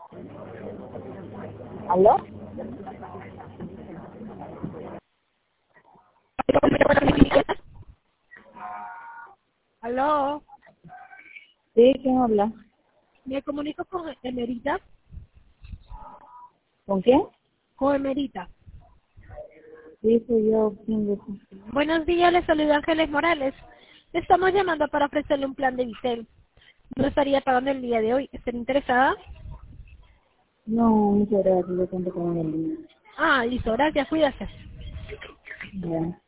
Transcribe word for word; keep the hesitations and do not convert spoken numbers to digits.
¿Aló? Aló, Sí, ¿quién habla? me comunico con Emerita. ¿Con quién? Con Emerita. Sí, soy yo. ¿Quién dice? Buenos días, les saluda Ángeles Morales. Le estamos llamando para ofrecerle un plan de Vitel. No estaría pagando el día de hoy. ¿Están interesada? No, muchas gracias. Yo cuento con el niño. Ah, listo, gracias, cuídate. Bueno.